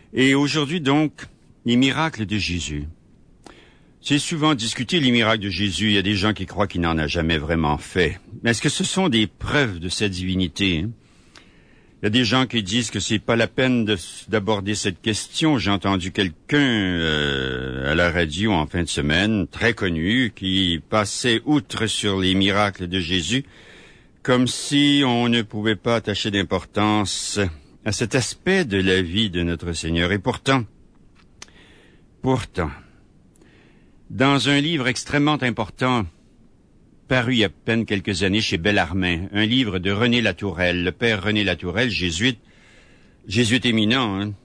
Et aujourd'hui, donc, les miracles de Jésus. C'est souvent discuté, les miracles de Jésus. Il y a des gens qui croient qu'il n'en a jamais vraiment fait. Mais est-ce que ce sont des preuves de sa divinité? Il y a des gens qui disent que c'est pas la peine d'aborder cette question. J'ai entendu quelqu'un à la radio en fin de semaine, très connu, qui passait outre sur les miracles de Jésus, comme si on ne pouvait pas attacher d'importance à cet aspect de la vie de notre Seigneur. Et pourtant, dans un livre extrêmement important, paru il y a à peine quelques années chez Bellarmin, un livre de René Latourelle, le père René Latourelle, jésuite éminent, hein.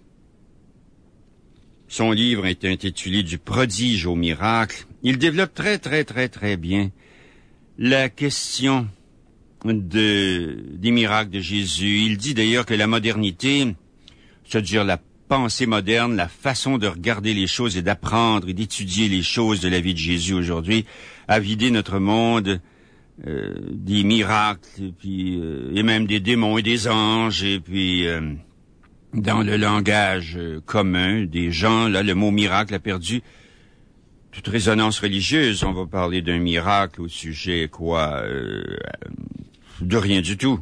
Son livre est intitulé « Du prodige au miracle ». Il développe très bien la question des miracles de Jésus. Il dit d'ailleurs que la modernité, c'est-à-dire la pensée moderne, la façon de regarder les choses et d'apprendre et d'étudier les choses de la vie de Jésus aujourd'hui, a vidé notre monde des miracles, et même des démons et des anges, et puis dans le langage commun des gens, là, le mot miracle a perdu toute résonance religieuse. On va parler d'un miracle au sujet, de rien du tout.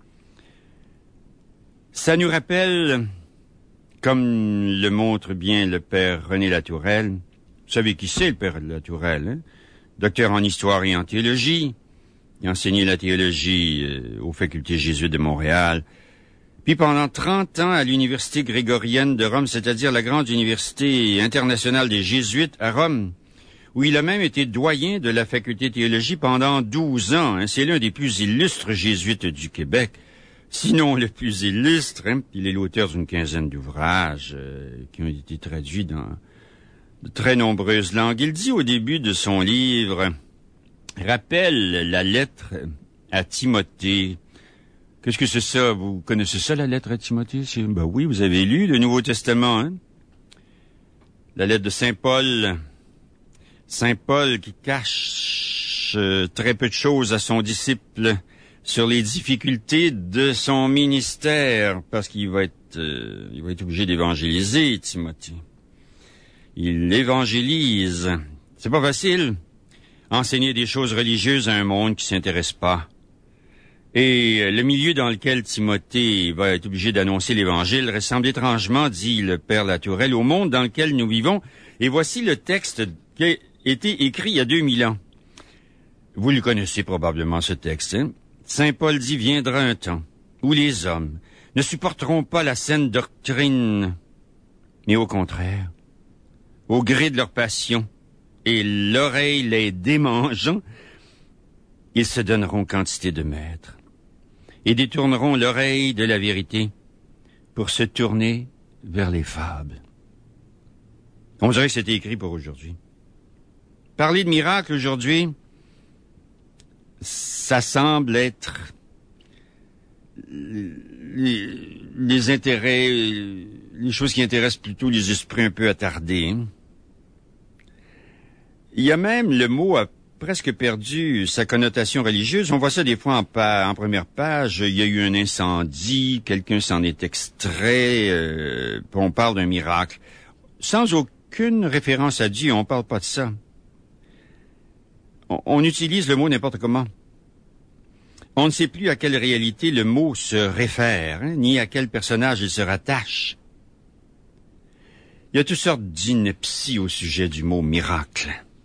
Ça nous rappelle, comme le montre bien le père René Latourelle, vous savez qui c'est le père Latourelle, hein? Docteur en histoire et en théologie. Il a enseigné la théologie aux facultés jésuites de Montréal. Puis pendant 30 ans à l'université grégorienne de Rome, c'est-à-dire la grande université internationale des jésuites à Rome, où il a même été doyen de la faculté de théologie pendant 12 ans. Hein. C'est l'un des plus illustres jésuites du Québec, sinon le plus illustre. Hein. Il est l'auteur d'une quinzaine d'ouvrages qui ont été traduits dans de très nombreuses langues. Il dit au début de son livre, rappelle la lettre à Timothée. Qu'est-ce que c'est ça? Vous connaissez ça, la lettre à Timothée? Ben oui, vous avez lu le Nouveau Testament, hein? La lettre de Saint Paul. Saint Paul qui cache très peu de choses à son disciple sur les difficultés de son ministère, parce qu'il va être obligé d'évangéliser Timothée. Il évangélise. C'est pas facile. Enseigner des choses religieuses à un monde qui s'intéresse pas. Et le milieu dans lequel Timothée va être obligé d'annoncer l'Évangile ressemble étrangement, dit le père Latourelle, au monde dans lequel nous vivons. Et voici le texte qui a été écrit il y a 2000 ans. Vous le connaissez probablement, ce texte. Hein? Saint Paul dit, viendra un temps où les hommes ne supporteront pas la saine doctrine, mais au contraire, au gré de leur passion et l'oreille les démangeant, ils se donneront quantité de maîtres et détourneront l'oreille de la vérité pour se tourner vers les fables. On dirait que c'était écrit pour aujourd'hui. Parler de miracles aujourd'hui, ça semble être les intérêts, les choses qui intéressent plutôt les esprits un peu attardés. Hein? Il y a même, le mot a presque perdu sa connotation religieuse. On voit ça des fois en première page. Il y a eu un incendie, quelqu'un s'en est extrait, on parle d'un miracle. Sans aucune référence à Dieu, on parle pas de ça. On utilise le mot n'importe comment. On ne sait plus à quelle réalité le mot se réfère, hein, ni à quel personnage il se rattache. Il y a toutes sortes d'inepties au sujet du mot miracle.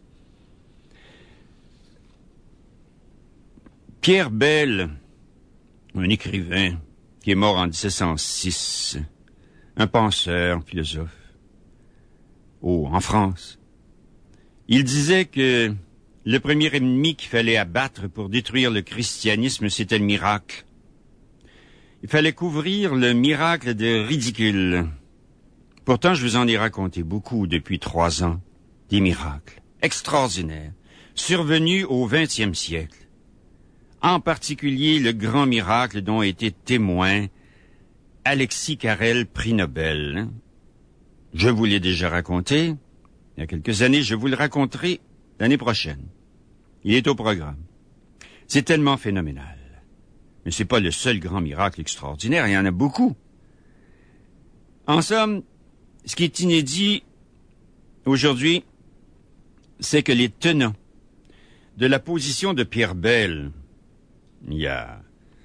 Pierre Bell, un écrivain qui est mort en 1706, un penseur, un philosophe, en France, il disait que le premier ennemi qu'il fallait abattre pour détruire le christianisme, c'était le miracle. Il fallait couvrir le miracle de ridicule. Pourtant, je vous en ai raconté beaucoup depuis 3 ans, des miracles extraordinaires, survenus au XXe siècle. En particulier, le grand miracle dont a été témoin Alexis Carrel, prix Nobel. Je vous l'ai déjà raconté il y a quelques années, je vous le raconterai l'année prochaine. Il est au programme. C'est tellement phénoménal. Mais c'est pas le seul grand miracle extraordinaire, il y en a beaucoup. En somme, ce qui est inédit aujourd'hui, c'est que les tenants de la position de Pierre Bell, il y a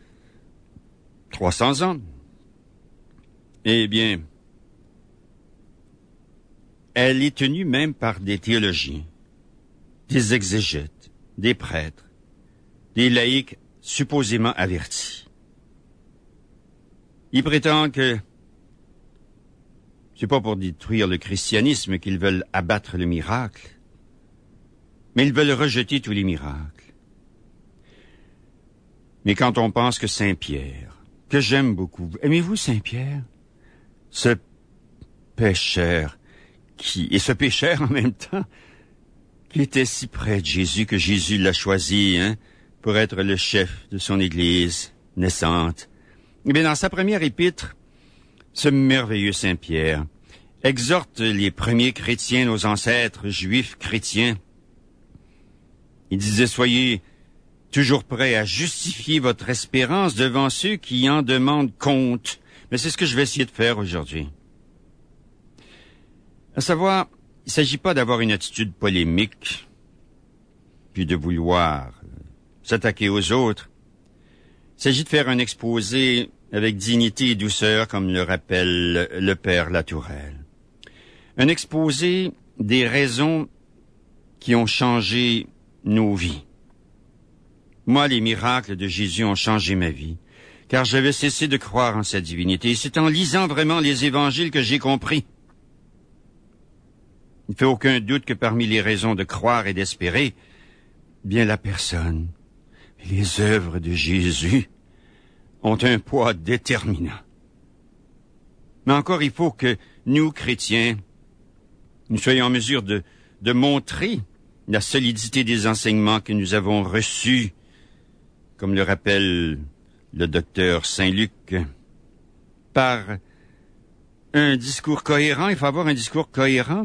300 ans, eh bien, elle est tenue même par des théologiens, des exégètes, des prêtres, des laïcs supposément avertis. Ils prétendent que c'est pas pour détruire le christianisme qu'ils veulent abattre le miracle, mais ils veulent rejeter tous les miracles. Mais quand on pense que Saint-Pierre, que j'aime beaucoup, aimez-vous Saint-Pierre? Ce pécheur ce pécheur en même temps, qui était si près de Jésus que Jésus l'a choisi, pour être le chef de son Église naissante. Eh bien, dans sa première épître, ce merveilleux Saint-Pierre exhorte les premiers chrétiens, nos ancêtres juifs chrétiens. Il disait, soyez toujours prêts à justifier votre espérance devant ceux qui en demandent compte. Mais c'est ce que je vais essayer de faire aujourd'hui. À savoir, il ne s'agit pas d'avoir une attitude polémique, puis de vouloir s'attaquer aux autres. Il s'agit de faire un exposé avec dignité et douceur, comme le rappelle le père Latourelle. Un exposé des raisons qui ont changé nos vies. Moi, les miracles de Jésus ont changé ma vie, car j'avais cessé de croire en sa divinité. C'est en lisant vraiment les évangiles que j'ai compris. Il ne fait aucun doute que parmi les raisons de croire et d'espérer, bien la personne et les œuvres de Jésus ont un poids déterminant. Mais encore, il faut que nous, chrétiens, nous soyons en mesure de montrer la solidité des enseignements que nous avons reçus, comme le rappelle le docteur Saint-Luc, par un discours cohérent. Il faut avoir un discours cohérent.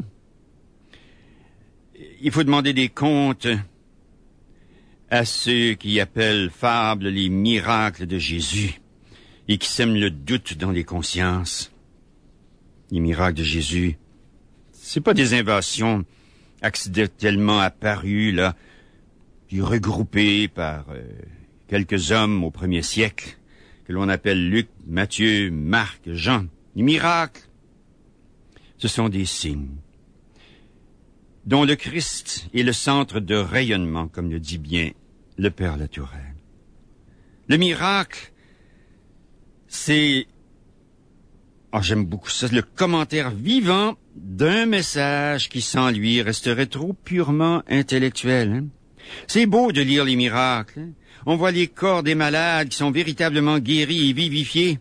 Il faut demander des comptes à ceux qui appellent fables les miracles de Jésus et qui sèment le doute dans les consciences. Les miracles de Jésus, c'est pas des inventions accidentellement apparues, là, puis regroupées par quelques hommes au 1er siècle, que l'on appelle Luc, Matthieu, Marc, Jean. Les miracles, ce sont des signes dont le Christ est le centre de rayonnement, comme le dit bien le père Latourelle. Le miracle, c'est, j'aime beaucoup ça, le commentaire vivant d'un message qui, sans lui, resterait trop purement intellectuel. C'est beau de lire les miracles. On voit les corps des malades qui sont véritablement guéris et vivifiés.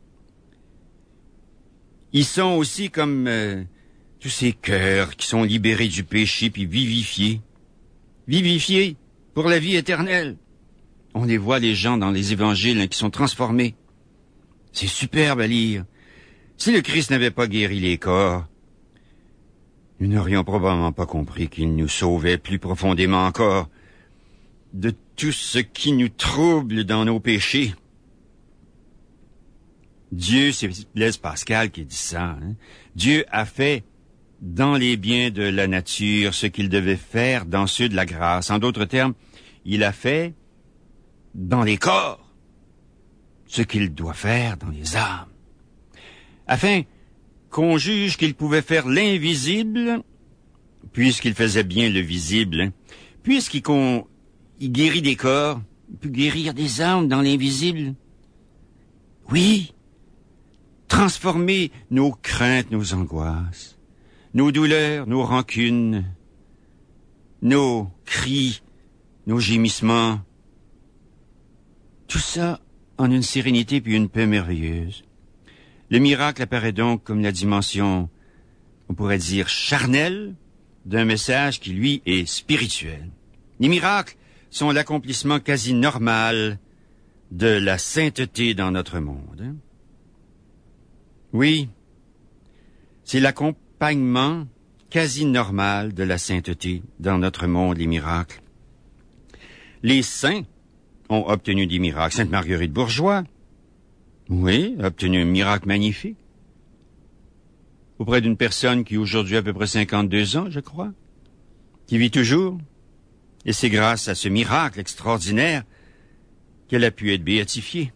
Ils sont aussi comme tous ces cœurs qui sont libérés du péché puis vivifiés. Vivifiés pour la vie éternelle. On les voit, les gens dans les évangiles qui sont transformés. C'est superbe à lire. Si le Christ n'avait pas guéri les corps, nous n'aurions probablement pas compris qu'il nous sauvait plus profondément encore de tout ce qui nous trouble dans nos péchés. Dieu, c'est Blaise Pascal qui dit ça, Dieu a fait dans les biens de la nature ce qu'il devait faire dans ceux de la grâce. En d'autres termes, il a fait dans les corps ce qu'il doit faire dans les âmes, afin qu'on juge qu'il pouvait faire l'invisible, puisqu'il faisait bien le visible, puisqu'il guérit des corps, il peut guérir des âmes dans l'invisible. Oui, transformer nos craintes, nos angoisses, nos douleurs, nos rancunes, nos cris, nos gémissements, tout ça en une sérénité puis une paix merveilleuse. Le miracle apparaît donc comme la dimension, on pourrait dire, charnelle d'un message qui, lui, est spirituel. Les miracles sont l'accomplissement quasi normal de la sainteté dans notre monde. Oui, c'est l'accompagnement quasi normal de la sainteté dans notre monde, les miracles. Les saints ont obtenu des miracles. Sainte Marguerite Bourgeois, oui, a obtenu un miracle magnifique. auprès d'une personne qui aujourd'hui a à peu près 52 ans, je crois, qui vit toujours. Et c'est grâce à ce miracle extraordinaire qu'elle a pu être béatifiée,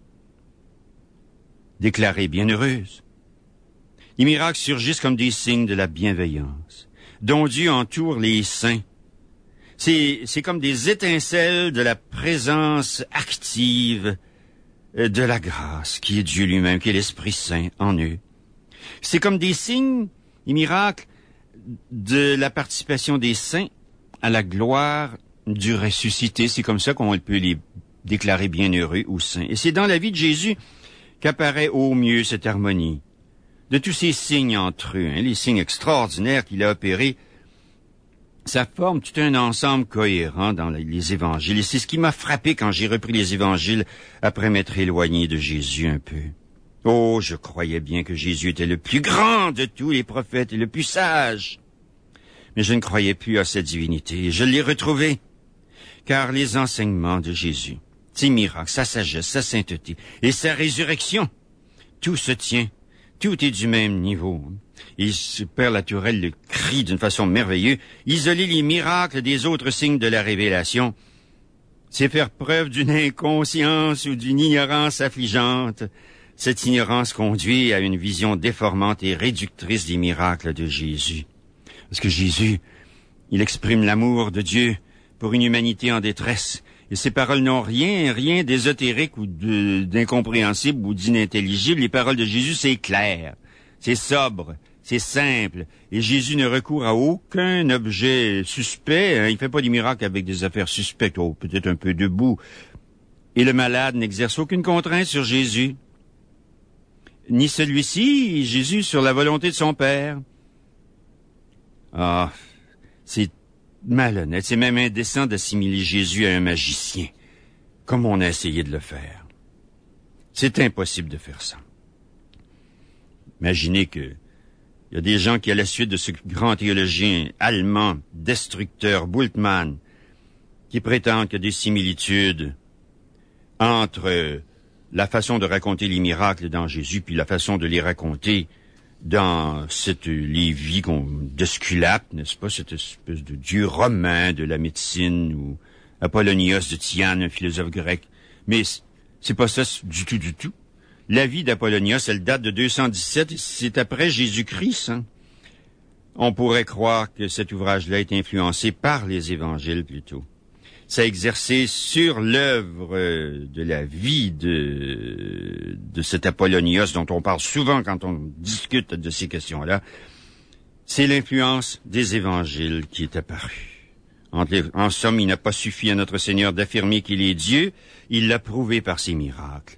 déclarée bienheureuse. Les miracles surgissent comme des signes de la bienveillance, dont Dieu entoure les saints. C'est comme des étincelles de la présence active de la grâce, qui est Dieu lui-même, qui est l'Esprit Saint en eux. C'est comme des signes, les miracles, de la participation des saints à la gloire du ressuscité. C'est comme ça qu'on peut les déclarer bienheureux ou saints. Et c'est dans la vie de Jésus qu'apparaît au mieux cette harmonie de tous ces signes entre eux, les signes extraordinaires qu'il a opérés. Ça forme tout un ensemble cohérent dans les évangiles. Et c'est ce qui m'a frappé quand j'ai repris les évangiles après m'être éloigné de Jésus un peu. Oh, je croyais bien que Jésus était le plus grand de tous les prophètes et le plus sage. Mais je ne croyais plus à sa divinité et je l'ai retrouvé. Car les enseignements de Jésus, ses miracles, sa sagesse, sa sainteté et sa résurrection, tout se tient, tout est du même niveau. Et le Père Latourelle le crie d'une façon merveilleuse. Isoler les miracles des autres signes de la révélation, c'est faire preuve d'une inconscience ou d'une ignorance affligeante. Cette ignorance conduit à une vision déformante et réductrice des miracles de Jésus. Parce que Jésus, il exprime l'amour de Dieu pour une humanité en détresse. Et ces paroles n'ont rien d'ésotérique ou d'incompréhensible ou d'inintelligible. Les paroles de Jésus, c'est clair, c'est sobre, c'est simple. Et Jésus ne recourt à aucun objet suspect. Il fait pas des miracles avec des affaires suspectes, peut-être un peu debout. Et le malade n'exerce aucune contrainte sur Jésus. Ni celui-ci, Jésus, sur la volonté de son Père. Ah, c'est malhonnête, c'est même indécent d'assimiler Jésus à un magicien, comme on a essayé de le faire. C'est impossible de faire ça. Imaginez que il y a des gens qui, à la suite de ce grand théologien allemand, destructeur, Bultmann, qui prétendent qu'il y a des similitudes entre la façon de raconter les miracles dans Jésus puis la façon de les raconter dans les vies d'Esculape, n'est-ce pas, cette espèce de dieu romain de la médecine, ou Apollonios de Tyane, un philosophe grec. Mais c'est pas ça du tout. La vie d'Apollonios, elle date de 217, et c'est après Jésus-Christ. Hein. On pourrait croire que cet ouvrage-là est influencé par les évangiles plutôt. Ça a exercé sur l'œuvre de la vie de cet Apollonios dont on parle souvent quand on discute de ces questions-là. C'est l'influence des évangiles qui est apparue. En somme, il n'a pas suffi à notre Seigneur d'affirmer qu'il est Dieu, il l'a prouvé par ses miracles.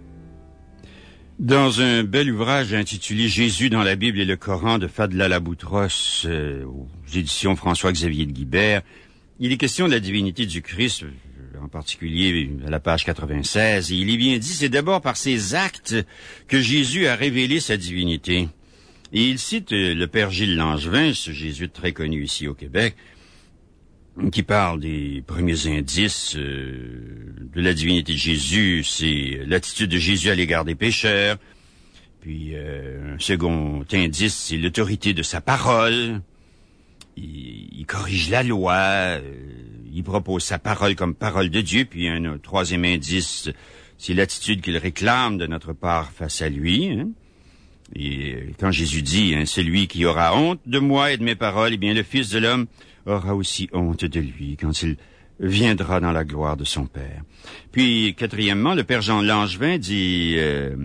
Dans un bel ouvrage intitulé « Jésus dans la Bible et le Coran » de Fadla Laboutros, aux éditions François-Xavier de Guibert, il est question de la divinité du Christ, en particulier à la page 96, et il est bien dit, c'est d'abord par ses actes que Jésus a révélé sa divinité. Et il cite le père Gilles Langevin, ce jésuite très connu ici au Québec, qui parle des premiers indices de la divinité de Jésus. C'est l'attitude de Jésus à l'égard des pécheurs. Puis un second indice, c'est l'autorité de sa parole. Il corrige la loi, il propose sa parole comme parole de Dieu. Puis un troisième indice, c'est l'attitude qu'il réclame de notre part face à lui. Hein. Et quand Jésus dit, celui qui aura honte de moi et de mes paroles, eh bien le Fils de l'homme aura aussi honte de lui quand il viendra dans la gloire de son Père. Puis, quatrièmement, le Père Jean Langevin dit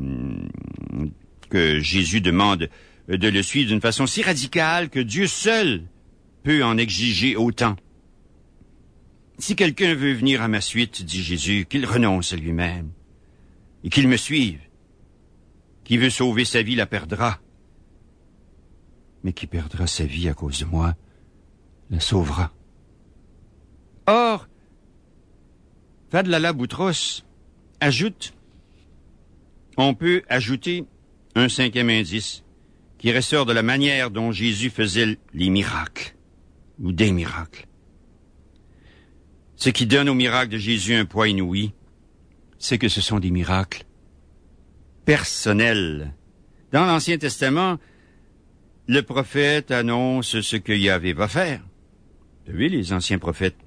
que Jésus demande de le suivre d'une façon si radicale que Dieu seul peut en exiger autant. Si quelqu'un veut venir à ma suite, dit Jésus, qu'il renonce à lui-même et qu'il me suive. Qui veut sauver sa vie la perdra, mais qui perdra sa vie à cause de moi la sauvera. Or, Fadla Laboutros ajoute, on peut ajouter un cinquième indice qui ressort de la manière dont Jésus faisait les miracles, ou des miracles. Ce qui donne aux miracles de Jésus un poids inouï, c'est que ce sont des miracles personnels. Dans l'Ancien Testament, le prophète annonce ce que Yahvé va faire. Vous savez, les anciens prophètes.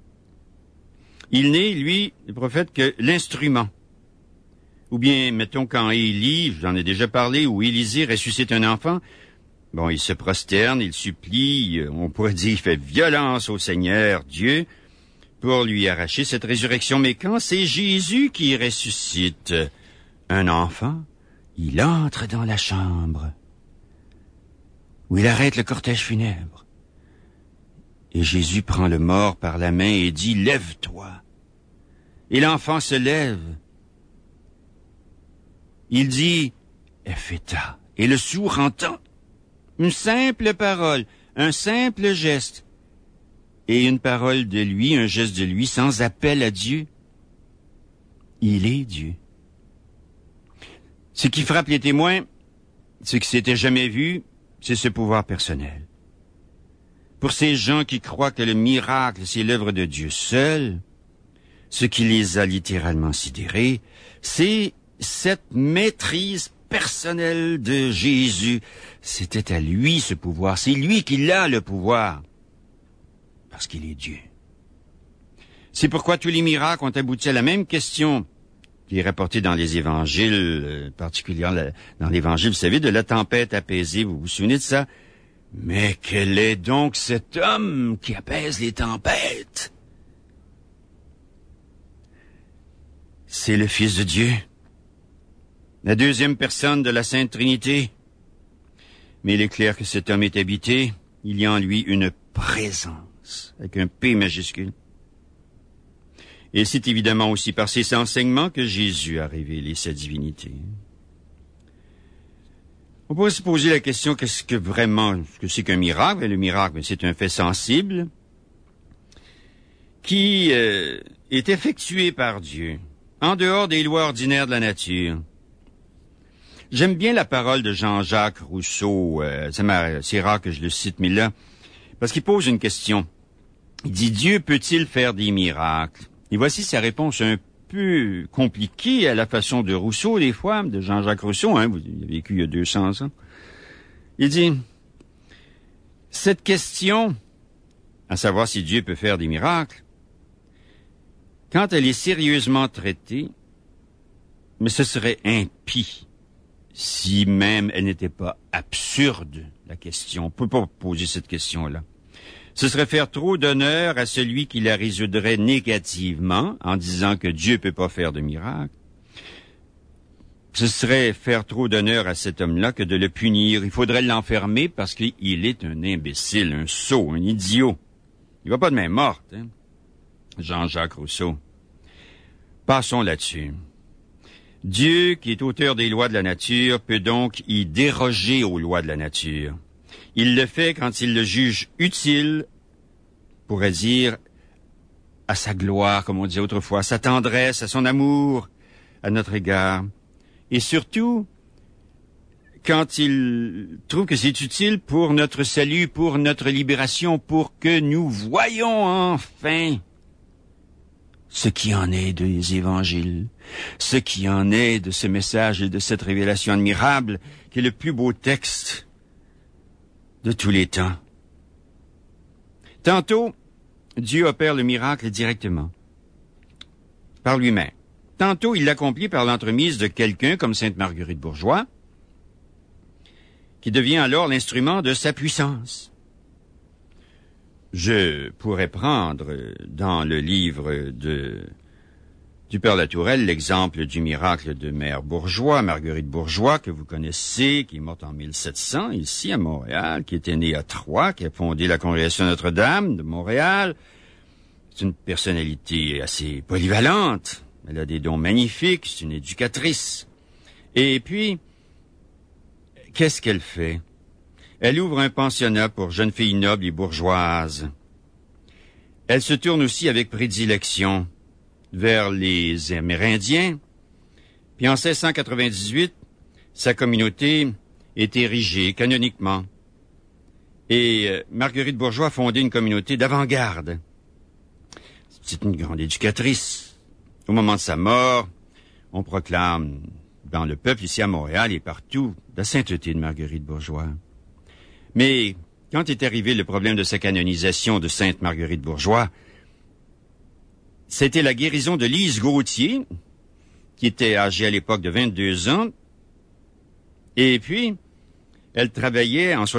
Il n'est, lui, le prophète, que l'instrument. Ou bien, mettons, quand Élie, j'en ai déjà parlé, où Élisée ressuscite un enfant, bon, il se prosterne, il supplie, on pourrait dire, il fait violence au Seigneur, Dieu, pour lui arracher cette résurrection. Mais quand c'est Jésus qui ressuscite un enfant, il entre dans la chambre, où il arrête le cortège funèbre. Et Jésus prend le mort par la main et dit, « Lève-toi ». Et l'enfant se lève. Il dit, « Epheta ». Et le sourd entend. Une simple parole, un simple geste. Et une parole de lui, un geste de lui, sans appel à Dieu. Il est Dieu. Ce qui frappe les témoins, ce qui s'était jamais vu, c'est ce pouvoir personnel. Pour ces gens qui croient que le miracle, c'est l'œuvre de Dieu seul, ce qui les a littéralement sidérés, c'est cette maîtrise personnelle de Jésus. C'était à lui ce pouvoir. C'est lui qui a le pouvoir. Parce qu'il est Dieu. C'est pourquoi tous les miracles ont abouti à la même question qui est rapportée dans les évangiles, particulièrement dans l'évangile, vous savez, de la tempête apaisée. Vous vous souvenez de ça? Mais quel est donc cet homme qui apaise les tempêtes? C'est le Fils de Dieu, la deuxième personne de la Sainte Trinité. Mais il est clair que cet homme est habité, il y a en lui une présence, avec un P majuscule. Et c'est évidemment aussi par ses enseignements que Jésus a révélé sa divinité. On pourrait se poser la question, qu'est-ce que c'est qu'un miracle? Le miracle, c'est un fait sensible qui est effectué par Dieu, en dehors des lois ordinaires de la nature. J'aime bien la parole de Jean-Jacques Rousseau, c'est rare que je le cite, mais là, parce qu'il pose une question. Il dit, Dieu peut-il faire des miracles? Et voici sa réponse un peu compliquée à la façon de Rousseau, des fois, de Jean-Jacques Rousseau, il a vécu il y a 200 ans. Il dit, cette question, à savoir si Dieu peut faire des miracles, quand elle est sérieusement traitée, mais ce serait impie si même elle n'était pas absurde, la question. On ne peut pas poser cette question-là. Ce serait faire trop d'honneur à celui qui la résoudrait négativement en disant que Dieu ne peut pas faire de miracle. Ce serait faire trop d'honneur à cet homme-là que de le punir. Il faudrait l'enfermer parce qu'il est un imbécile, un sot, un idiot. Il va pas de main morte, hein? Jean-Jacques Rousseau. Passons là-dessus. Dieu, qui est auteur des lois de la nature, peut donc y déroger aux lois de la nature. Il le fait quand il le juge utile, pourrait dire, à sa gloire, comme on disait autrefois, à sa tendresse, à son amour à notre égard. Et surtout, quand il trouve que c'est utile pour notre salut, pour notre libération, pour que nous voyons enfin ce qui en est des évangiles, ce qui en est de ce message et de cette révélation admirable, qui est le plus beau texte de tous les temps. Tantôt, Dieu opère le miracle directement, par lui-même. Tantôt, il l'accomplit par l'entremise de quelqu'un comme Sainte Marguerite Bourgeois, qui devient alors l'instrument de sa puissance. Je pourrais prendre dans le livre du Père Latourelle l'exemple du miracle de Mère Bourgeois, Marguerite Bourgeois, que vous connaissez, qui est morte en 1700 ici à Montréal, qui était née à Troyes, qui a fondé la Congrégation Notre-Dame de Montréal. C'est une personnalité assez polyvalente. Elle a des dons magnifiques, c'est une éducatrice. Et puis, qu'est-ce qu'elle fait? Elle ouvre un pensionnat pour jeunes filles nobles et bourgeoises. Elle se tourne aussi avec prédilection vers les Amérindiens. Puis en 1698, sa communauté est érigée canoniquement. Et Marguerite Bourgeois a fondé une communauté d'avant-garde. C'est une grande éducatrice. Au moment de sa mort, on proclame dans le peuple ici à Montréal et partout la sainteté de Marguerite Bourgeois. Mais quand est arrivé le problème de sa canonisation de Sainte Marguerite Bourgeoys, c'était la guérison de Lise Gauthier, qui était âgée à l'époque de 22 ans. Et puis, elle travaillait en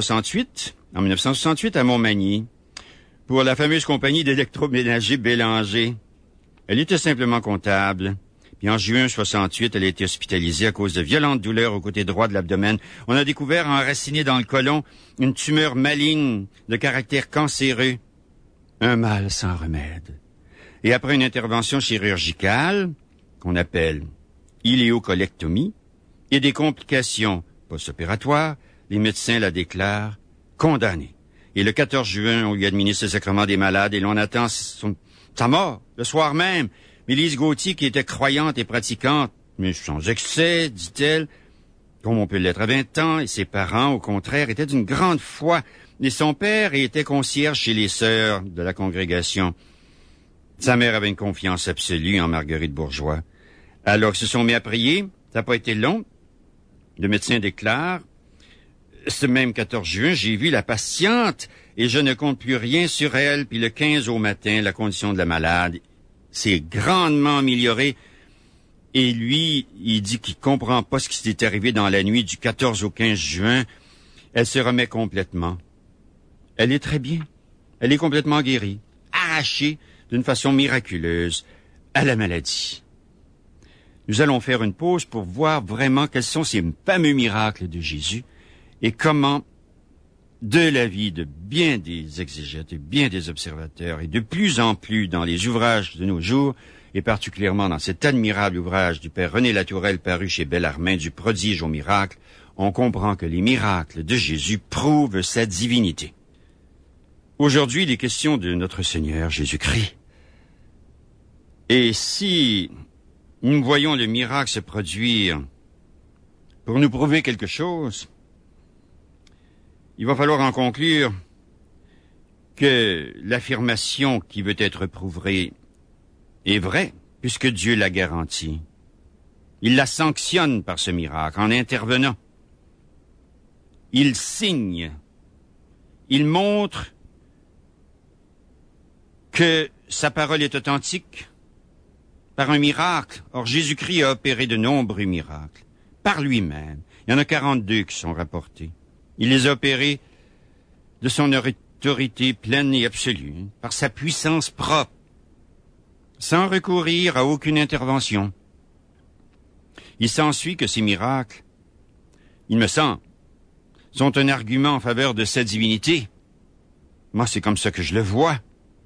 1968 à Montmagny, pour la fameuse compagnie d'électroménager Bélanger. Elle était simplement comptable. Puis en juin 68, elle a été hospitalisée à cause de violentes douleurs au côté droit de l'abdomen. On a découvert enraciné dans le côlon une tumeur maligne de caractère cancéreux. Un mal sans remède. Et après une intervention chirurgicale, qu'on appelle iléocolectomie, et des complications post-opératoires, les médecins la déclarent condamnée. Et le 14 juin, on lui administre le sacrement des malades et l'on attend sa mort, le soir même. Mais Lise Gauthier, qui était croyante et pratiquante, mais sans excès, dit-elle, comme on peut l'être à 20 ans, et ses parents, au contraire, étaient d'une grande foi. Et son père était concierge chez les sœurs de la congrégation. Sa mère avait une confiance absolue en Marguerite Bourgeoys. Alors ils se sont mis à prier, ça n'a pas été long. Le médecin déclare, ce même 14 juin, j'ai vu la patiente et je ne compte plus rien sur elle. Puis le 15 au matin, la condition de la malade s'est grandement améliorée. Et lui, il dit qu'il comprend pas ce qui s'est arrivé dans la nuit du 14 au 15 juin. Elle se remet complètement. Elle est très bien. Elle est complètement guérie, arrachée d'une façon miraculeuse à la maladie. Nous allons faire une pause pour voir vraiment quels sont ces fameux miracles de Jésus et comment, de la vie de bien des exégètes et bien des observateurs, et de plus en plus dans les ouvrages de nos jours, et particulièrement dans cet admirable ouvrage du père René Latourelle paru chez Bellarmine, du prodige au miracle, on comprend que les miracles de Jésus prouvent sa divinité. Aujourd'hui, il est question de notre Seigneur Jésus-Christ. Et si nous voyons le miracle se produire pour nous prouver quelque chose, il va falloir en conclure que l'affirmation qui veut être prouvée est vraie, puisque Dieu la garantit. Il la sanctionne par ce miracle en intervenant. Il signe. Il montre que sa parole est authentique par un miracle. Or, Jésus-Christ a opéré de nombreux miracles par lui-même. Il y en a 42 qui sont rapportés. Il les a opérés de son autorité pleine et absolue, par sa puissance propre, sans recourir à aucune intervention. Il s'ensuit que ces miracles, il me semble, sont un argument en faveur de sa divinité. Moi, c'est comme ça que je le vois.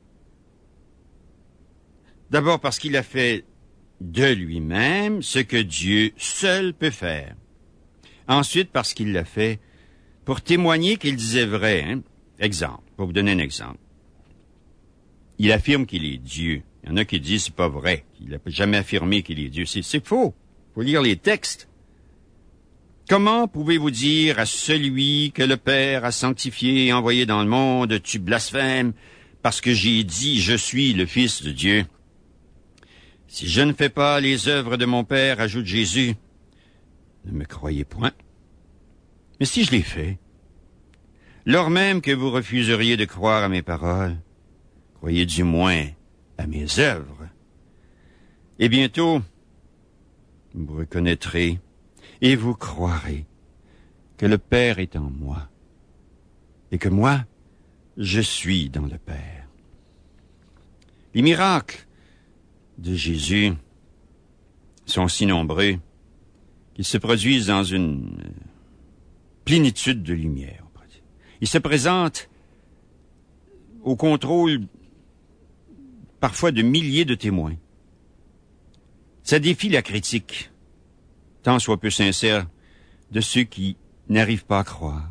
D'abord parce qu'il a fait de lui-même ce que Dieu seul peut faire. Ensuite parce qu'il l'a fait pour témoigner qu'il disait vrai. Exemple, pour vous donner un exemple. Il affirme qu'il est Dieu. Il y en a qui disent c'est pas vrai, qu'il n'a jamais affirmé qu'il est Dieu. C'est faux. Il faut lire les textes. Comment pouvez-vous dire à celui que le Père a sanctifié et envoyé dans le monde, tu blasphèmes, parce que j'ai dit je suis le Fils de Dieu? Si je ne fais pas les œuvres de mon Père, ajoute Jésus, ne me croyez point. Mais si je les fais, lors même que vous refuseriez de croire à mes paroles, croyez du moins à mes œuvres. Et bientôt, vous reconnaîtrez et vous croirez que le Père est en moi et que moi, je suis dans le Père. Les miracles de Jésus sont si nombreux qu'ils se produisent dans une plénitude de lumière. Ils se présentent au contrôle parfois de milliers de témoins. Ça défie la critique, tant soit peu sincère, de ceux qui n'arrivent pas à croire.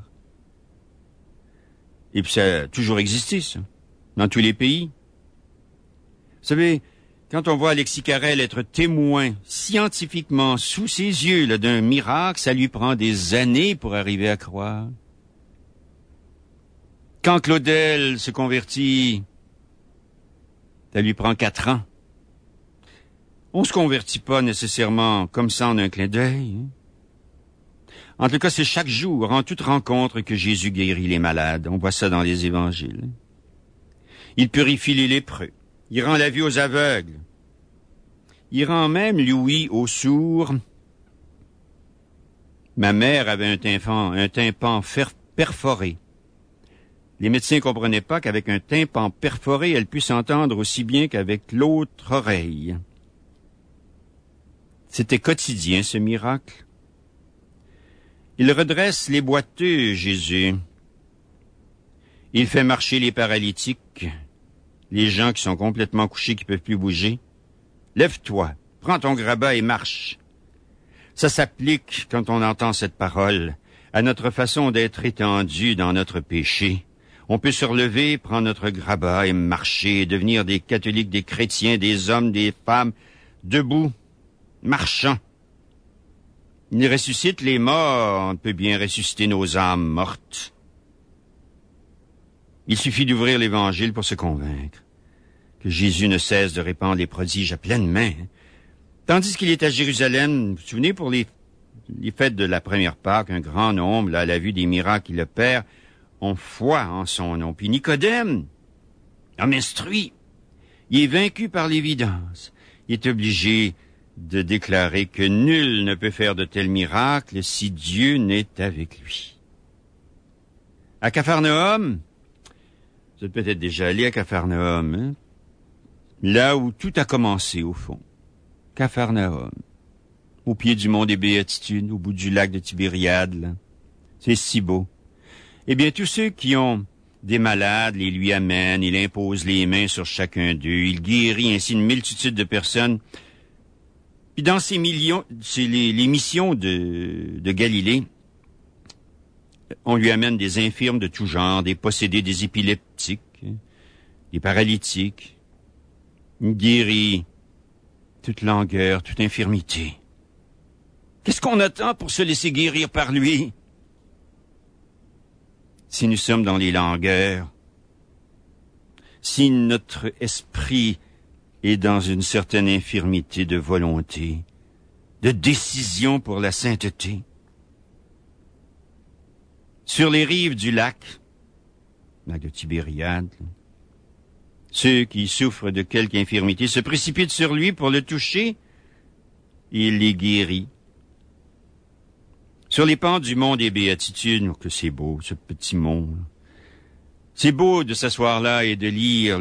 Et puis ça a toujours existé, ça, dans tous les pays. Vous savez, quand on voit Alexis Carrel être témoin scientifiquement sous ses yeux là, d'un miracle, ça lui prend des années pour arriver à croire. Quand Claudel se convertit, ça lui prend 4 ans. On se convertit pas nécessairement comme ça en un clin d'œil. En tout cas, c'est chaque jour, en toute rencontre, que Jésus guérit les malades. On voit ça dans les évangiles. Il purifie les lépreux. Il rend la vue aux aveugles. Il rend même l'ouïe aux sourds. Ma mère avait un tympan perforé. Les médecins ne comprenaient pas qu'avec un tympan perforé, elle puisse entendre aussi bien qu'avec l'autre oreille. C'était quotidien, ce miracle. Il redresse les boiteux, Jésus. Il fait marcher les paralytiques, les gens qui sont complètement couchés, qui ne peuvent plus bouger. Lève-toi, prends ton grabat et marche. Ça s'applique, quand on entend cette parole, à notre façon d'être étendus dans notre péché. On peut se relever, prendre notre grabat et marcher, devenir des catholiques, des chrétiens, des hommes, des femmes, debout, marchant. Il ressuscite les morts, on peut bien ressusciter nos âmes mortes. Il suffit d'ouvrir l'Évangile pour se convaincre que Jésus ne cesse de répandre les prodiges à pleine main. Tandis qu'il est à Jérusalem, vous vous souvenez, pour les fêtes de la première Pâque, un grand nombre, là, à la vue des miracles qu'il opère, ont foi en son nom. Puis Nicodème, homme instruit, il est vaincu par l'évidence. Il est obligé de déclarer que nul ne peut faire de tels miracles si Dieu n'est avec lui. À Capharnaüm, vous êtes peut-être déjà allé à Capharnaüm, hein? Là où tout a commencé, au fond. Capharnaüm, au pied du mont des Béatitudes, au bout du lac de Tibériade, là. C'est si beau. Eh bien, tous ceux qui ont des malades les lui amènent, il impose les mains sur chacun d'eux, il guérit ainsi une multitude de personnes. Puis dans ces millions, c'est les missions de Galilée, on lui amène des infirmes de tout genre, des possédés, des épileptiques, des paralytiques. Il guérit toute langueur, toute infirmité. Qu'est-ce qu'on attend pour se laisser guérir par lui? Si nous sommes dans les langueurs, si notre esprit est dans une certaine infirmité de volonté, de décision pour la sainteté, sur les rives du lac de Tibériade, ceux qui souffrent de quelque infirmité se précipitent sur lui pour le toucher, et il les guérit. Sur les pentes du mont des Béatitudes, oh, que c'est beau, ce petit mont. C'est beau de s'asseoir là et de lire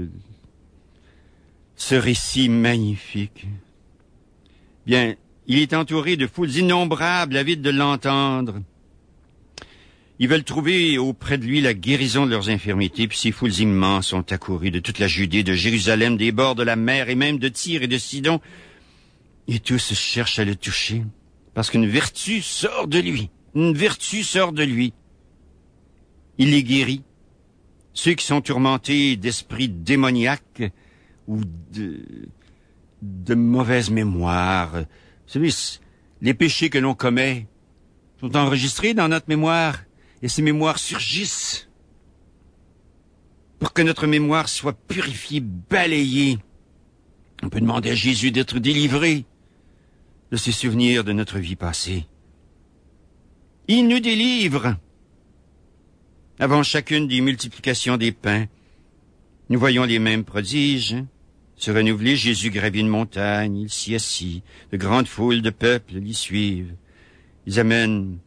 ce récit magnifique. Bien, il est entouré de foules innombrables, avides de l'entendre. Ils veulent trouver auprès de lui la guérison de leurs infirmités, puis ces foules immenses sont accourues de toute la Judée, de Jérusalem, des bords de la mer, et même de Tyr et de Sidon. Et tous cherchent à le toucher, parce qu'une vertu sort de lui. Une vertu sort de lui. Il les guérit. Ceux qui sont tourmentés d'esprits démoniaques ou de mauvaise mémoire. Vous savez, les péchés que l'on commet sont enregistrés dans notre mémoire. Et ces mémoires surgissent pour que notre mémoire soit purifiée, balayée. On peut demander à Jésus d'être délivré de ces souvenirs de notre vie passée. Il nous délivre. Avant chacune des multiplications des pains, nous voyons les mêmes prodiges. Se renouveler, Jésus gravit une montagne, il s'y assit. De grandes foules de peuples l'y suivent. Ils amènent...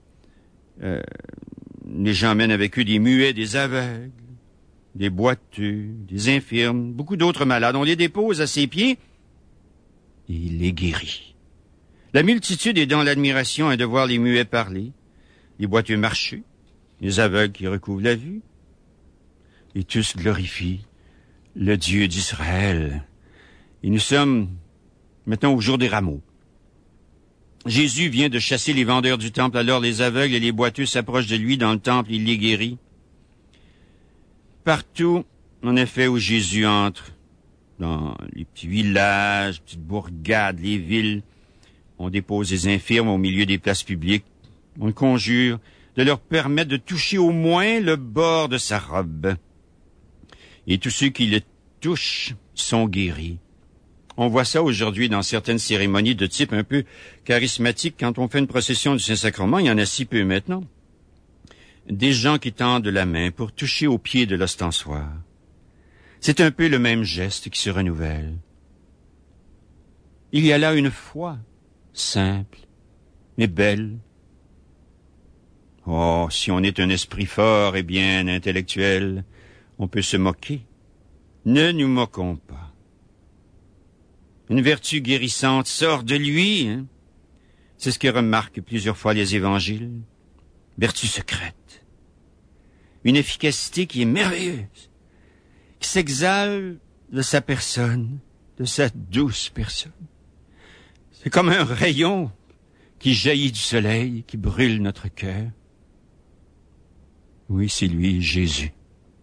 Les gens amènent avec eux des muets, des aveugles, des boiteux, des infirmes, beaucoup d'autres malades. On les dépose à ses pieds et il les guérit. La multitude est dans l'admiration de voir les muets parler, les boiteux marcher, les aveugles qui recouvrent la vue. Et tous glorifient le Dieu d'Israël. Et nous sommes maintenant au jour des rameaux. Jésus vient de chasser les vendeurs du temple, alors les aveugles et les boiteux s'approchent de lui dans le temple, il les guérit. Partout, en effet, où Jésus entre, dans les petits villages, petites bourgades, les villes, on dépose les infirmes au milieu des places publiques. On le conjure de leur permettre de toucher au moins le bord de sa robe. Et tous ceux qui le touchent sont guéris. On voit ça aujourd'hui dans certaines cérémonies de type un peu charismatique. Quand on fait une procession du Saint-Sacrement, il y en a si peu maintenant. Des gens qui tendent la main pour toucher au pied de l'ostensoir. C'est un peu le même geste qui se renouvelle. Il y a là une foi simple, mais belle. Oh, si on est un esprit fort et bien intellectuel, on peut se moquer. Ne nous moquons pas. Une vertu guérissante sort de lui. Hein? C'est ce que remarquent plusieurs fois les évangiles. Vertu secrète. Une efficacité qui est merveilleuse, qui s'exhale de sa personne, de sa douce personne. C'est comme un rayon qui jaillit du soleil, qui brûle notre cœur. Oui, c'est lui, Jésus.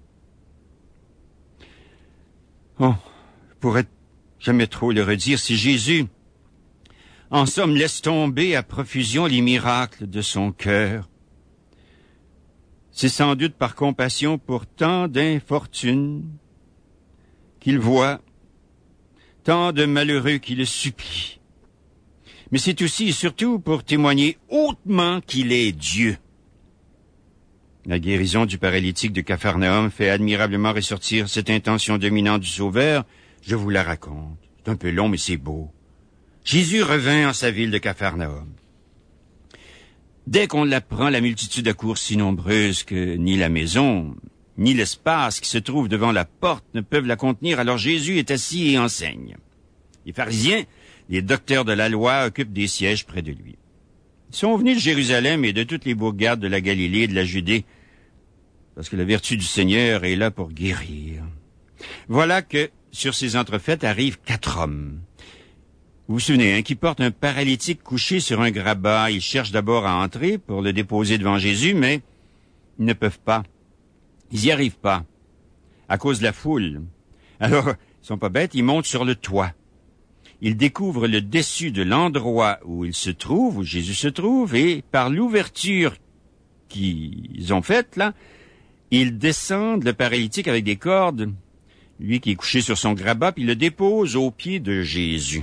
Oh, je pourrais jamais trop le redire, c'est Jésus. En somme, laisse tomber à profusion les miracles de son cœur. C'est sans doute par compassion pour tant d'infortunes qu'il voit, tant de malheureux qui le supplient. Mais c'est aussi et surtout pour témoigner hautement qu'il est Dieu. La guérison du paralytique de Capharnaüm fait admirablement ressortir cette intention dominante du Sauveur. Je vous la raconte. C'est un peu long, mais c'est beau. Jésus revint en sa ville de Capharnaüm. Dès qu'on l'apprend, la multitude accourt si nombreuse que ni la maison, ni l'espace qui se trouve devant la porte ne peuvent la contenir, alors Jésus est assis et enseigne. Les pharisiens, les docteurs de la loi, occupent des sièges près de lui. Ils sont venus de Jérusalem et de toutes les bourgades de la Galilée et de la Judée, parce que la vertu du Seigneur est là pour guérir. Voilà que, sur ces entrefaites, arrivent 4 hommes. Vous vous souvenez, qui portent un paralytique couché sur un grabat. Ils cherchent d'abord à entrer pour le déposer devant Jésus, mais ils ne peuvent pas. Ils n'y arrivent pas, à cause de la foule. Alors, ils sont pas bêtes, ils montent sur le toit. Ils découvrent le dessus de l'endroit où il se trouve, où Jésus se trouve, et par l'ouverture qu'ils ont faite, là, ils descendent le paralytique avec des cordes, lui qui est couché sur son grabat, puis le déposent aux pieds de Jésus.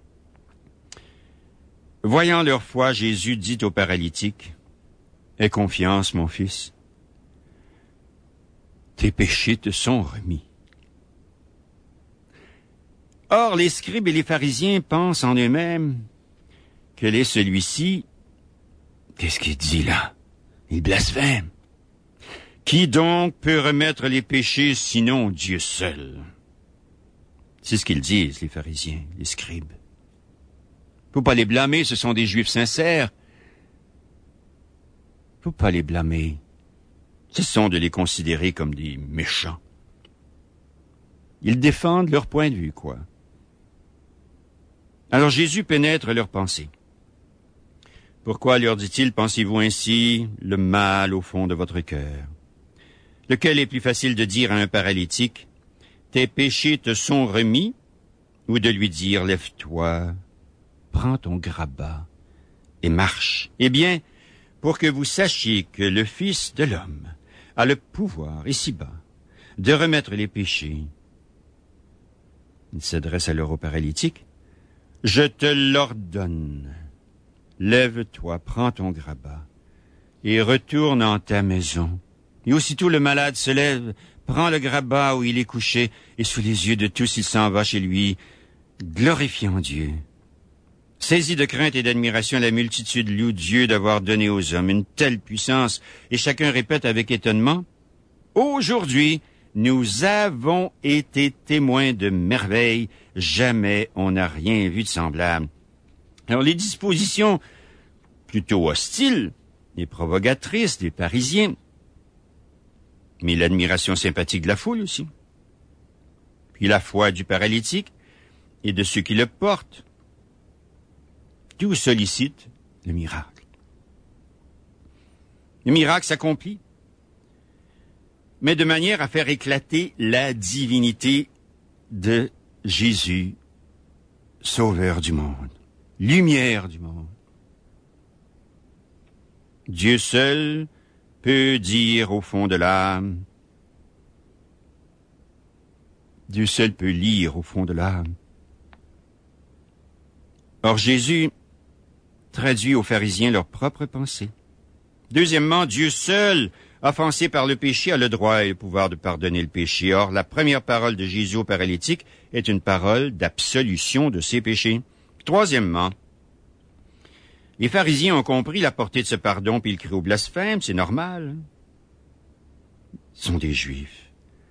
Voyant leur foi, Jésus dit au paralytique, « Aie confiance, mon fils. Tes péchés te sont remis. » Or, les scribes et les pharisiens pensent en eux-mêmes, « Quel est celui-ci? Qu'est-ce qu'il dit là? Il blasphème. Qui donc peut remettre les péchés sinon Dieu seul? » C'est ce qu'ils disent, les pharisiens, les scribes. Faut pas les blâmer, ce sont des Juifs sincères. Faut pas les blâmer. Ce sont de les considérer comme des méchants. Ils défendent leur point de vue, quoi. Alors Jésus pénètre leurs pensées. Pourquoi, leur dit-il, pensez-vous ainsi le mal au fond de votre cœur? Lequel est plus facile de dire à un paralytique, tes péchés te sont remis, ou de lui dire, lève-toi, prends ton grabat et marche. Eh bien, pour que vous sachiez que le Fils de l'homme a le pouvoir, ici-bas, de remettre les péchés. Il s'adresse alors au paralytique. Je te l'ordonne. Lève-toi, prends ton grabat et retourne en ta maison. Et aussitôt le malade se lève, prend le grabat où il est couché, et sous les yeux de tous il s'en va chez lui, glorifiant Dieu. Saisi de crainte et d'admiration, la multitude loue Dieu d'avoir donné aux hommes une telle puissance, et chacun répète avec étonnement, « Aujourd'hui, nous avons été témoins de merveilles, jamais on n'a rien vu de semblable. » Alors les dispositions plutôt hostiles et provocatrices des Parisiens, mais l'admiration sympathique de la foule aussi, puis la foi du paralytique et de ceux qui le portent, tout sollicite le miracle. Le miracle s'accomplit, mais de manière à faire éclater la divinité de Jésus, sauveur du monde, lumière du monde. Dieu seul peut dire au fond de l'âme, Dieu seul peut lire au fond de l'âme Or, Jésus traduit aux pharisiens leurs propres pensées. Deuxièmement, Dieu seul, offensé par le péché, a le droit et le pouvoir de pardonner le péché. Or, la première parole de Jésus au paralytique est une parole d'absolution de ses péchés. Troisièmement, les pharisiens ont compris la portée de ce pardon, puis ils crient au blasphème, c'est normal. Ce sont des Juifs.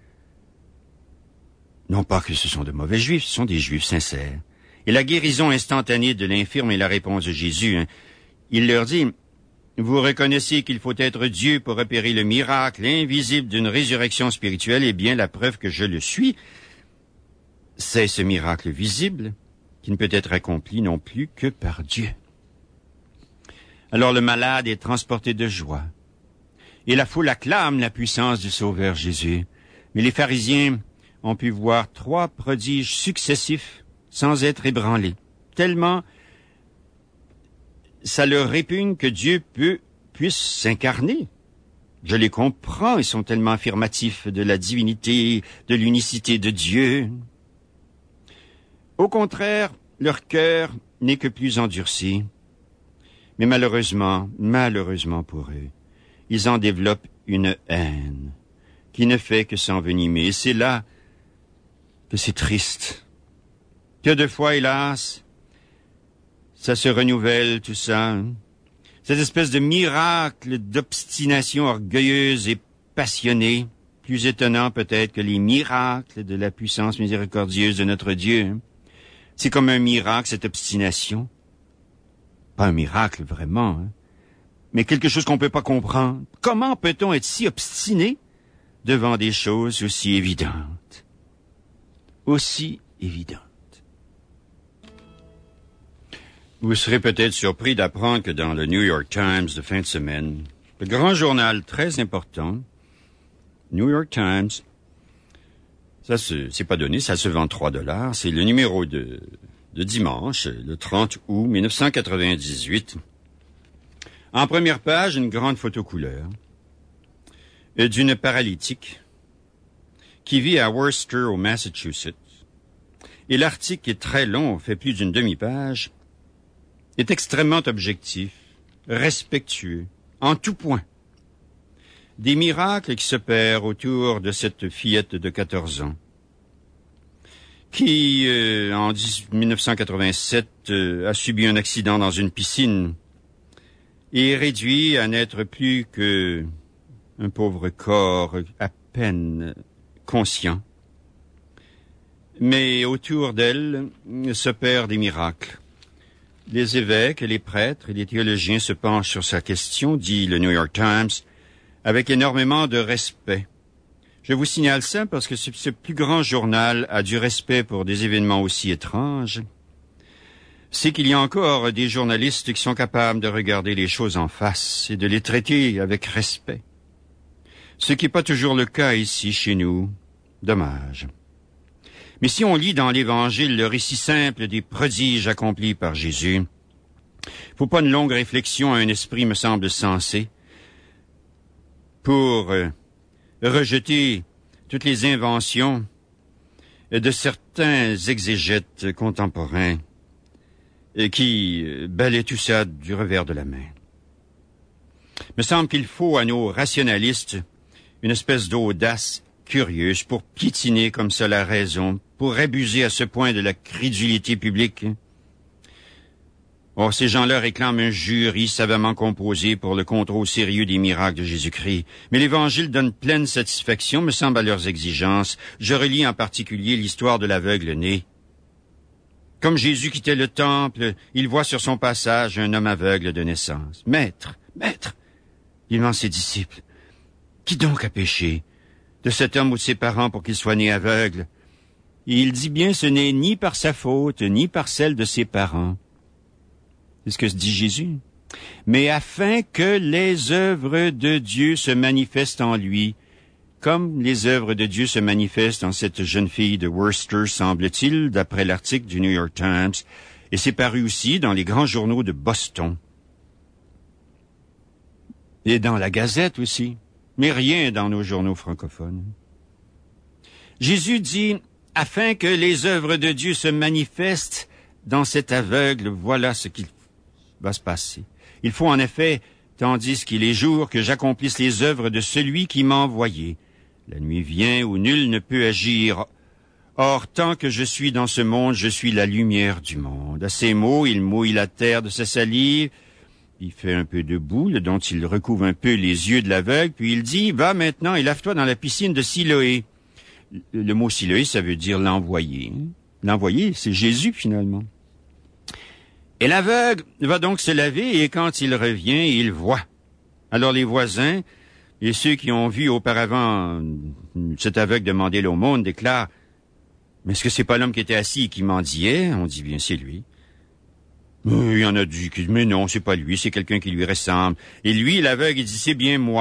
Non pas que ce sont de mauvais Juifs, ce sont des Juifs sincères. Et la guérison instantanée de l'infirme est la réponse de Jésus. Il leur dit, vous reconnaissez qu'il faut être Dieu pour opérer le miracle invisible d'une résurrection spirituelle, et bien la preuve que je le suis, c'est ce miracle visible qui ne peut être accompli non plus que par Dieu. Alors le malade est transporté de joie, et la foule acclame la puissance du Sauveur Jésus. Mais les pharisiens ont pu voir 3 prodiges successifs sans être ébranlés, tellement ça leur répugne que Dieu puisse s'incarner. Je les comprends, ils sont tellement affirmatifs de la divinité, de l'unicité de Dieu. Au contraire, leur cœur n'est que plus endurci. Mais malheureusement pour eux, ils en développent une haine qui ne fait que s'envenimer. Et c'est là que c'est triste. Que de fois, hélas, ça se renouvelle, tout ça. Cette espèce de miracle d'obstination orgueilleuse et passionnée, plus étonnant peut-être que les miracles de la puissance miséricordieuse de notre Dieu. C'est comme un miracle, cette obstination. Pas un miracle, vraiment, mais quelque chose qu'on ne peut pas comprendre. Comment peut-on être si obstiné devant des choses aussi évidentes? Aussi évidentes. Vous serez peut-être surpris d'apprendre que dans le New York Times de fin de semaine, le grand journal très important, New York Times, ça c'est pas donné, ça se vend $3. C'est le numéro de dimanche, le 30 août 1998. En première page, une grande photo couleur d'une paralytique qui vit à Worcester, au Massachusetts. Et l'article est très long, fait plus d'une demi-page, est extrêmement objectif, respectueux, en tout point. Des miracles qui s'opèrent autour de cette fillette de 14 ans, qui, en 1987, a subi un accident dans une piscine et est réduit à n'être plus que un pauvre corps à peine conscient. Mais autour d'elle s'opèrent des miracles. Les évêques, les prêtres et les théologiens se penchent sur sa question, dit le New York Times, avec énormément de respect. Je vous signale ça parce que ce plus grand journal a du respect pour des événements aussi étranges. C'est qu'il y a encore des journalistes qui sont capables de regarder les choses en face et de les traiter avec respect. Ce qui n'est pas toujours le cas ici, chez nous. Dommage. Mais si on lit dans l'Évangile le récit simple des prodiges accomplis par Jésus, faut pas une longue réflexion à un esprit, me semble, sensé, pour rejeter toutes les inventions de certains exégètes contemporains qui balaient tout ça du revers de la main. Me semble qu'il faut à nos rationalistes une espèce d'audace curieuse pour piétiner comme ça la raison, pour abuser à ce point de la crédulité publique. Or, ces gens-là réclament un jury savamment composé pour le contrôle sérieux des miracles de Jésus-Christ. Mais l'Évangile donne pleine satisfaction, me semble, à leurs exigences. Je relis en particulier l'histoire de l'aveugle né. Comme Jésus quittait le temple, il voit sur son passage un homme aveugle de naissance. « Maître, maître !» demandent ses disciples. « Qui donc a péché, de cet homme ou de ses parents pour qu'il soit né aveugle? » Et il dit bien, ce n'est ni par sa faute, ni par celle de ses parents. C'est ce que dit Jésus. Mais afin que les œuvres de Dieu se manifestent en lui, comme les œuvres de Dieu se manifestent en cette jeune fille de Worcester, semble-t-il, d'après l'article du New York Times, et c'est paru aussi dans les grands journaux de Boston. Et dans la Gazette aussi, mais rien dans nos journaux francophones. Jésus dit, afin que les œuvres de Dieu se manifestent dans cet aveugle, voilà ce qu'il va se passer. Il faut en effet, tandis qu'il est jour, que j'accomplisse les œuvres de celui qui m'a envoyé. La nuit vient où nul ne peut agir. Or, tant que je suis dans ce monde, je suis la lumière du monde. À ces mots, il mouille la terre de sa salive. Il fait un peu de boue, dont il recouvre un peu les yeux de l'aveugle, puis il dit, « Va maintenant et lave-toi dans la piscine de Siloé. » Le mot Siloé, ça veut dire l'envoyé. L'envoyé, c'est Jésus, finalement. Et l'aveugle va donc se laver, et quand il revient, il voit. Alors les voisins et ceux qui ont vu auparavant cet aveugle demander l'aumône déclarent, « Mais est-ce que c'est pas l'homme qui était assis et qui mendiait? » On dit, « Bien, c'est lui. » Il y en a dit, « Mais non, c'est pas lui, c'est quelqu'un qui lui ressemble. » Et lui, l'aveugle, il dit, « C'est bien moi. »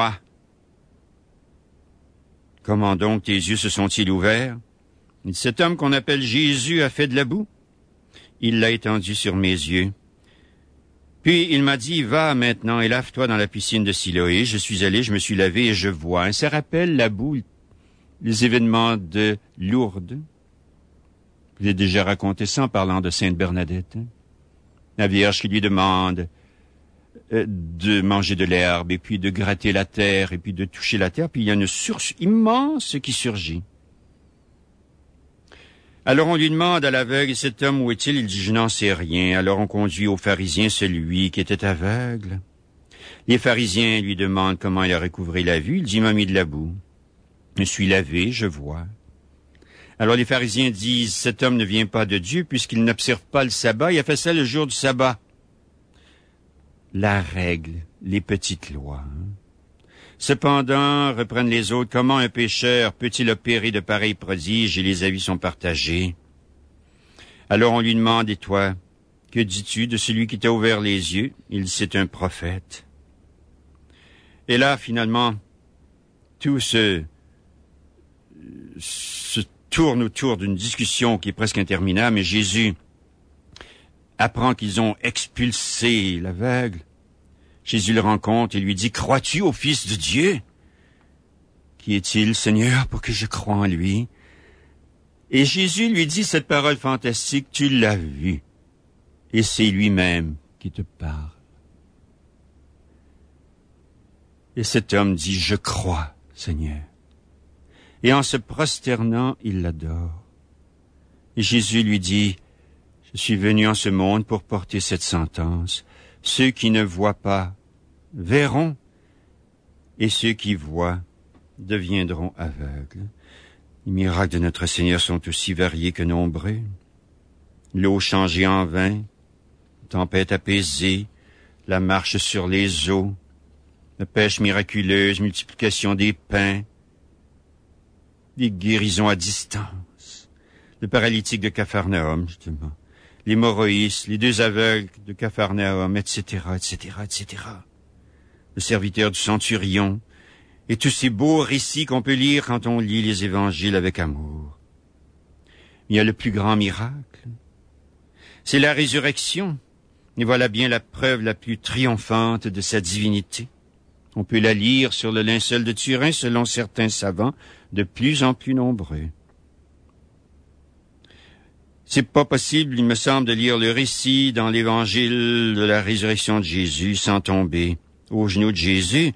Comment donc tes yeux se sont-ils ouverts? Il dit, « Cet homme qu'on appelle Jésus a fait de la boue. Il l'a étendu sur mes yeux. Puis il m'a dit, va maintenant et lave-toi dans la piscine de Siloé. Je suis allé, je me suis lavé et je vois. » Et ça rappelle la boue, les événements de Lourdes. Je l'ai déjà raconté ça en parlant de Sainte Bernadette. La Vierge qui lui demande de manger de l'herbe et puis de gratter la terre et puis de toucher la terre. Puis il y a une source immense qui surgit. Alors on lui demande à l'aveugle, cet homme, où est-il? Il dit, je n'en sais rien. Alors on conduit aux pharisiens celui qui était aveugle. Les pharisiens lui demandent comment il a recouvré la vue. Il dit, il m'a mis de la boue. Je me suis lavé, je vois. Alors les pharisiens disent, cet homme ne vient pas de Dieu puisqu'il n'observe pas le sabbat. Il a fait ça le jour du sabbat. La règle, les petites lois. Cependant, reprennent les autres, comment un pécheur peut-il opérer de pareils prodiges? Et les avis sont partagés. Alors on lui demande, et toi, que dis-tu de celui qui t'a ouvert les yeux? Il dit, c'est un prophète. Et là, finalement, tout se tourne autour d'une discussion qui est presque interminable, mais Jésus apprend qu'ils ont expulsé l'aveugle. Jésus le rencontre et lui dit, « Crois-tu au Fils de Dieu? Qui est-il, Seigneur, pour que je croie en lui? » Et Jésus lui dit cette parole fantastique, « Tu l'as vu, et c'est lui-même qui te parle. » Et cet homme dit, « Je crois, Seigneur. » Et en se prosternant, il l'adore. Et Jésus lui dit, « Je suis venu en ce monde pour porter cette sentence. Ceux qui ne voient pas verront, et ceux qui voient deviendront aveugles. » Les miracles de notre Seigneur sont aussi variés que nombreux. L'eau changée en vin, tempête apaisée, la marche sur les eaux, la pêche miraculeuse, multiplication des pains, des guérisons à distance, le paralytique de Capharnaüm, justement, l'hémorroïs, les 2 aveugles de Capharnaüm, etc., etc., etc. Le serviteur du centurion, et tous ces beaux récits qu'on peut lire quand on lit les évangiles avec amour. Il y a le plus grand miracle. C'est la résurrection. Et voilà bien la preuve la plus triomphante de sa divinité. On peut la lire sur le linceul de Turin selon certains savants, de plus en plus nombreux. C'est pas possible, il me semble, de lire le récit dans l'évangile de la résurrection de Jésus sans tomber aux genoux de Jésus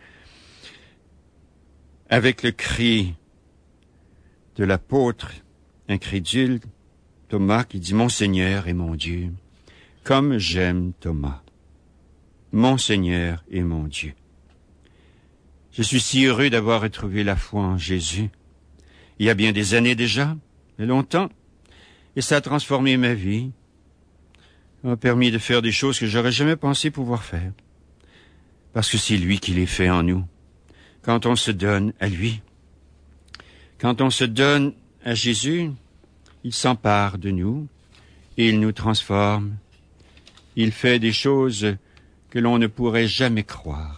avec le cri de l'apôtre incrédule, Thomas, qui dit « Mon Seigneur et mon Dieu ». Comme j'aime Thomas. Mon Seigneur et mon Dieu. Je suis si heureux d'avoir retrouvé la foi en Jésus. Il y a bien des années déjà, mais longtemps, et ça a transformé ma vie. Ça m'a permis de faire des choses que j'aurais jamais pensé pouvoir faire. Parce que c'est lui qui les fait en nous. Quand on se donne à lui, quand on se donne à Jésus, il s'empare de nous et il nous transforme. Il fait des choses que l'on ne pourrait jamais croire.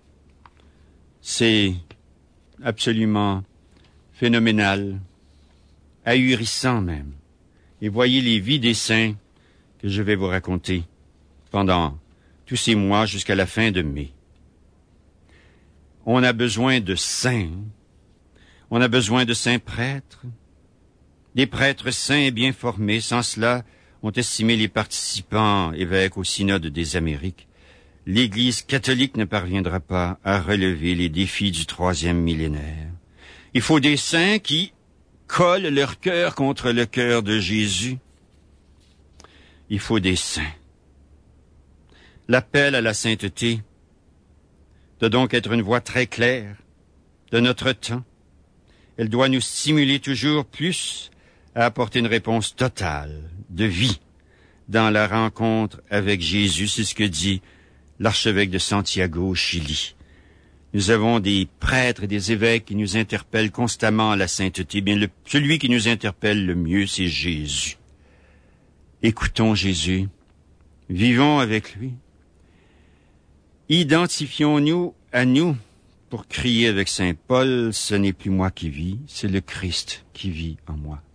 C'est absolument phénoménal, ahurissant même. Et voyez les vies des saints que je vais vous raconter pendant tous ces mois jusqu'à la fin de mai. On a besoin de saints. On a besoin de saints prêtres. Des prêtres saints et bien formés. Sans cela, ont estimé les participants évêques au synode des Amériques, l'Église catholique ne parviendra pas à relever les défis du 3e millénaire. Il faut des saints qui collent leur cœur contre le cœur de Jésus. Il faut des saints. L'appel à la sainteté doit donc être une voix très claire de notre temps. Elle doit nous stimuler toujours plus à apporter une réponse totale, de vie, dans la rencontre avec Jésus. C'est ce que dit l'archevêque de Santiago au Chili. Nous avons des prêtres et des évêques qui nous interpellent constamment à la sainteté. Bien, celui qui nous interpelle le mieux, c'est Jésus. Écoutons Jésus. Vivons avec lui. Identifions-nous à nous pour crier avec saint Paul, ce n'est plus moi qui vis, c'est le Christ qui vit en moi.